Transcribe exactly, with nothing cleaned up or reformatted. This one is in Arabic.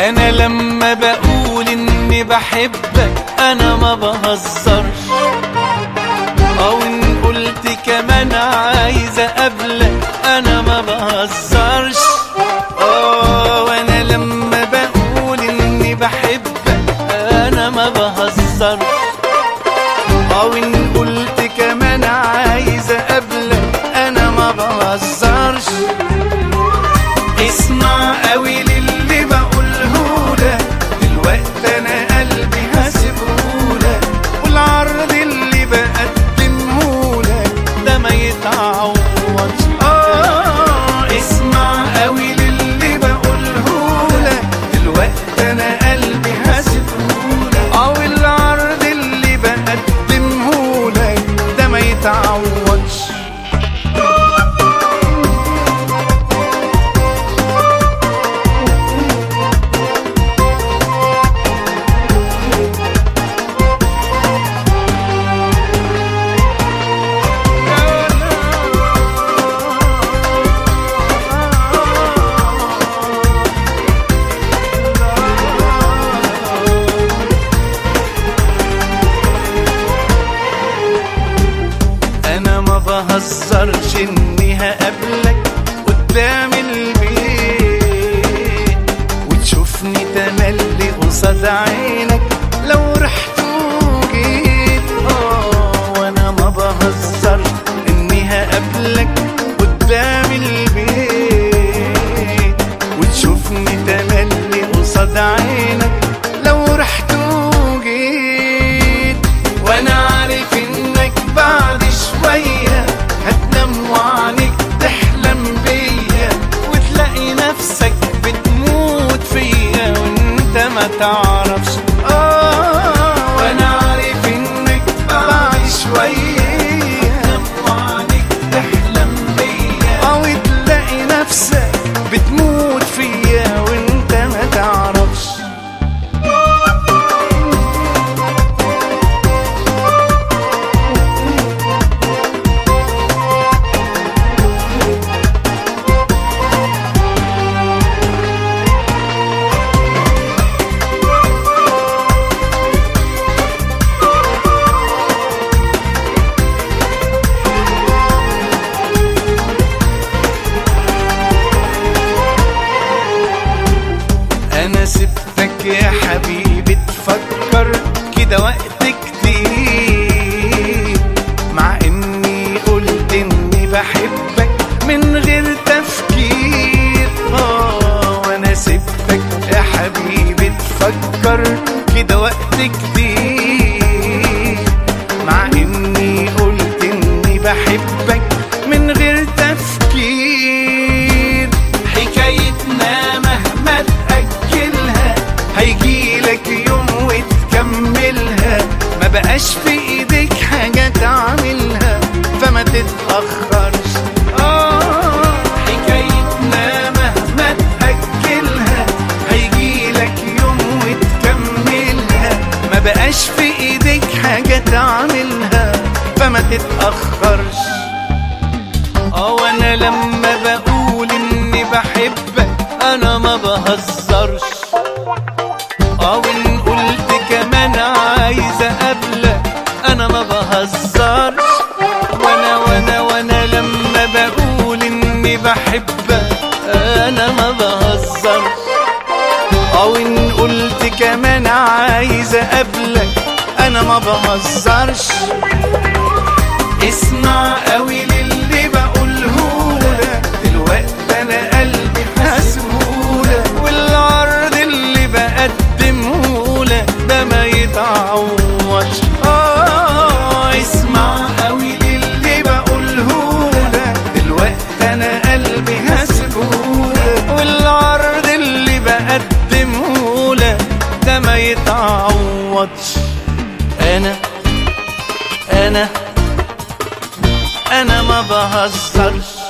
انا لما بقول اني بحبك انا ما بهزرش، او ان قلت كمان عايز اقابلك انا ما بهزرش. اه وانا لما بقول اني بحبك انا ما بهزرش، او ان قلت كمان عايز اقابلك انا ما بهزرش. اسمع قوي للي بقولهولك، دلوقتي انا قلبي هسيبهولك، والعرض اللي بقدمهولك ده ما يتعوضش. اه اسمع قوي للي بقولهولك، دلوقتي انا قلبي هسيبهولك، او العرض اللي بقدمهولك ده ما يتعوضش. بهزرش اني هقابلك قدام البيت وتشوفني تملي قصاد عينك لو رحت وجيت. اه وانا ما بهزرش اني هقابلك قدام البيت وتشوفني تملي قصاد عينك لو رحت وجيت. وانا عارف انك بعد شوية هتنام وعنك تحلم بيا وتلاقي نفسك بتموت فيا وانت ما تعرفش. اه وانا عارف انك بعد شوية هتنام وعنك تحلم بيا او تلاقي نفسك بتموت فيا وانت ما تعرفش. انا سبتك يا حبيبي تفكر كده وقت كتير، مع اني قلت اني بحبك من غير تفكير. اه وانا سبتك يا حبيبي تفكر كده وقت كتير، مع اني قلت اني بحبك من غير تفكير. حكايتنا مهما تأجلها هيجيلك يوم وتكملها، ما بقاش في ايديك حاجة تعملها فما تتأخرش. اه حكايتنا مهما تأجلها هيجيلك يوم وتكملها، ما بقاش في ايديك حاجة تعملها فما تتأخرش. اه وانا لما بقول اني بحبك انا ما بهزرش، او ان قلت كمان عايز اقابلك انا ما بهزرش. وانا وانا وانا لما بقول اني بحبك انا ما بهزرش، او ان قلت كمان عايز اقابلك انا ما بهزرش. اسمع قوي للي بقولهولك، دلوقتي انا قلبي هسيبهولك، والعرض اللي بقدمهولك ده ما يتعوضش. اه اسمع قوي للي بقولهولك، دلوقتي انا قلبي هسيبهولك، والعرض اللي بقدمهولك ده ما يتعوضش. انا انا انا ما بهزرش.